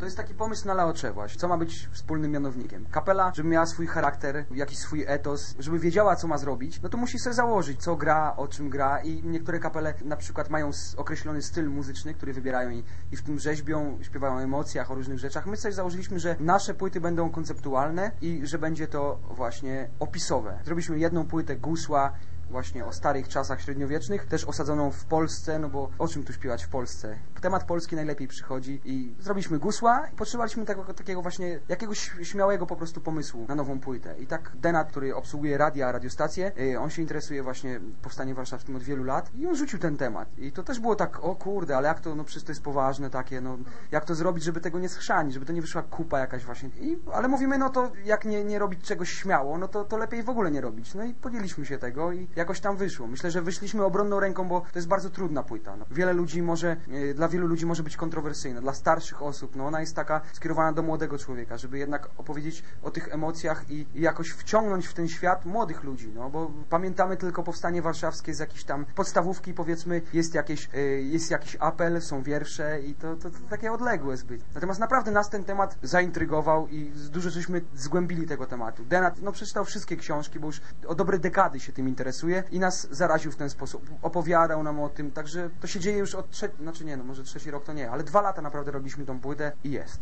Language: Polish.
To jest taki pomysł na Laocze właśnie. Co ma być wspólnym mianownikiem? Kapela, żeby miała swój charakter, jakiś swój etos, żeby wiedziała, co ma zrobić, no to musi sobie założyć, co gra, o czym gra i niektóre kapele na przykład mają określony styl muzyczny, który wybierają i w tym rzeźbią, śpiewają o emocjach, o różnych rzeczach. My sobie założyliśmy, że nasze płyty będą konceptualne i że będzie to właśnie opisowe. Zrobiliśmy jedną płytę Gusła, właśnie o starych czasach średniowiecznych, też osadzoną w Polsce, no bo o czym tu śpiewać w Polsce? Temat polski najlepiej przychodzi i zrobiliśmy Gusła i potrzebowaliśmy takiego właśnie, jakiegoś śmiałego po prostu pomysłu na nową płytę. I tak Denat, który obsługuje radiostacje, on się interesuje właśnie powstaniem warszawskim od wielu lat i on rzucił ten temat. I to też było tak, o kurde, ale jak to, no przecież to jest poważne takie, no jak to zrobić, żeby tego nie schrzanić, żeby to nie wyszła kupa jakaś właśnie. Ale mówimy, no to jak nie robić czegoś śmiało, no to lepiej w ogóle nie robić. No i podjęliśmy się tego i jakoś tam wyszło. Myślę, że wyszliśmy obronną ręką, bo to jest bardzo trudna płyta. No, dla wielu ludzi może być kontrowersyjna. Dla starszych osób, no ona jest taka skierowana do młodego człowieka, żeby jednak opowiedzieć o tych emocjach i jakoś wciągnąć w ten świat młodych ludzi, no bo pamiętamy tylko powstanie warszawskie z jakiejś tam podstawówki, powiedzmy, jest jakiś apel, są wiersze i to takie odległe zbyt. Natomiast naprawdę nas ten temat zaintrygował i dużo żeśmy zgłębili tego tematu. Denat, no przeczytał wszystkie książki, bo już o dobre dekady się tym interesuje i nas zaraził w ten sposób. Opowiadał nam o tym, także to się dzieje już od może trzeci rok to nie, ale 2 lata naprawdę robiliśmy tą płytę i jest.